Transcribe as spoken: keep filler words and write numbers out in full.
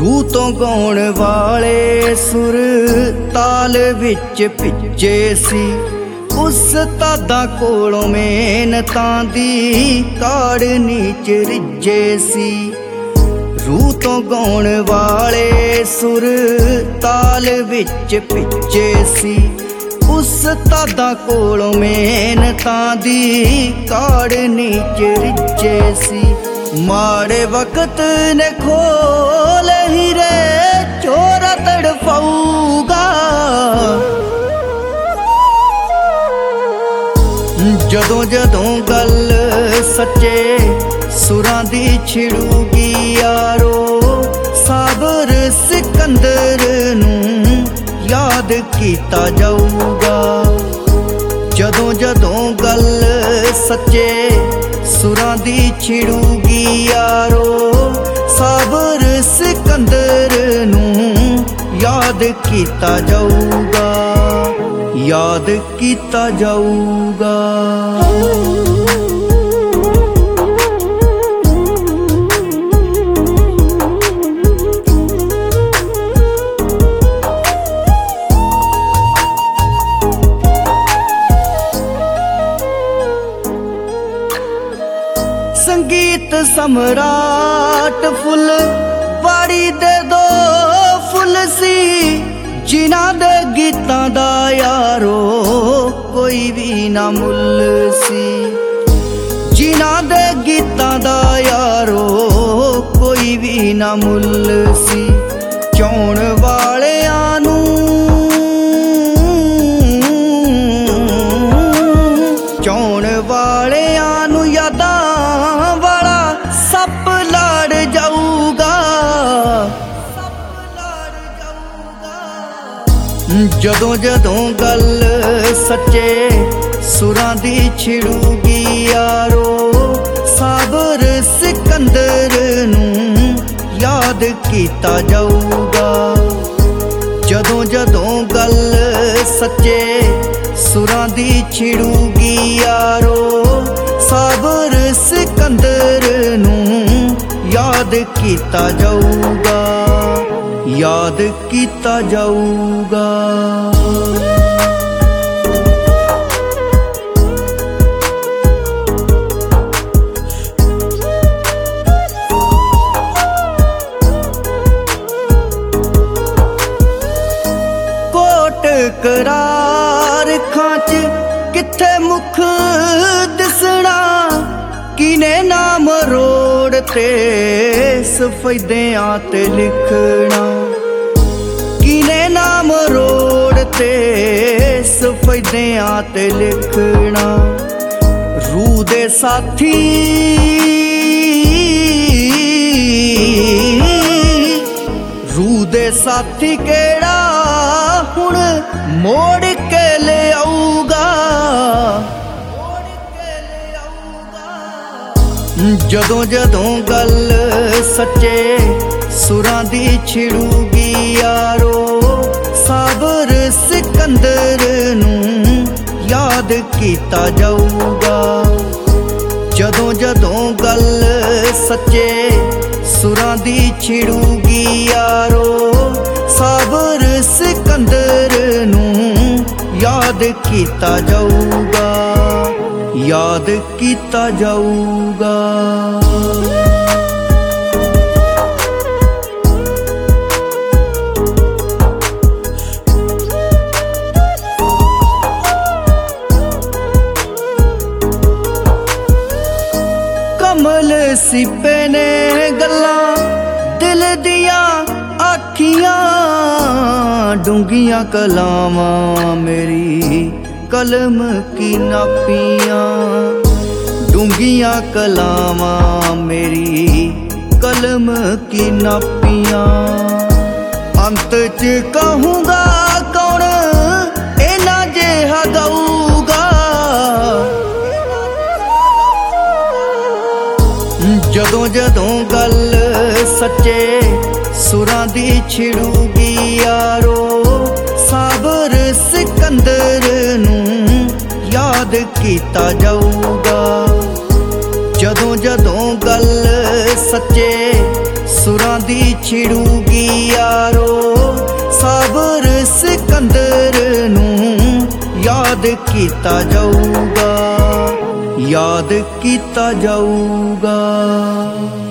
रूह तो गाउण वाले सुर ताल विच भिजे सी। उस तादा कोलों मेहनतां दी काड़ नीच रिझे सी। रूह तो गाउण वाले सुर ताल विच भिजे सी। उस तादा कोलों मेहनतां दी काड़ नीच रिझे सी। माड़े वक्त ने खोल हीरे चोरा तड़फाऊगा। जदों जदों गल सच्चे सुरां दी छिड़ूगी यारो, साबर सिकंदर नूं याद कीता जाऊगा। जदों जदों गल सच्चे सुरां दी छिड़ूगी यारो, साबर सिकंदर नूं याद कीता जाऊगा, याद कीता जाऊगा। संगीत सम्राट फुल बाड़ी दे दो फुल सी। जिन्हां दे गीतां दा यारो कोई भी ना मुल सी। जिन्हां दे गीतां दा यारो कोई भी ना मुल सी। चाउण वालियां नूं चाउण वालियां नूं यादां वाला सप लड़ जाऊगा। जदों जदों गल सच्चे सुरां दी छिड़ूगी यारो, साबर सिकंदर नूं याद कीता जाऊगा। जदों जदों गल सच्चे सुरां दी छिड़ूगी यारो, साबर सिकंदर नूं याद कीता जाऊगा, याद कीता जाऊगा। कोट करार खांच किथे मुख दिसना, किने नाम रोड ते सफेदियां ते लिखना। किने नाम रोड ते सफेदियां ते लिखना। रूह दे साथी रूह दे साथी केड़ा हुण मोड़ के ले आऊगा। जदों जदों गल सच्चे सुरां दी छिड़ूगी यारो, साबर सिकंदर नूं याद कीता जाऊगा। जदों जदों गल सच्चे सुरां दी छिड़ूगी यारो, साबर सिकंदर नूं याद कीता जाऊगा, याद कीता जाऊगा। कमल सिपे ने गल्लां दिल दियां आखियां, डूंगियां कलामां मेरी कलम की नापियां। डूंगियां कलामां मेरी कलम की नापियां। अंत च कहूँगा कौन इना जेहा गाऊगा। जदों जदों गल सच्चे सुरां दी छिड़ूगी यारो, साबर सिकंदर नूं याद कीता जाऊगा। जदों जदों गल सच्चे सुरां दी छिड़ूगी यारो साबर सिकंदर नूं याद कीता जाऊगा, याद कीता जाऊगा।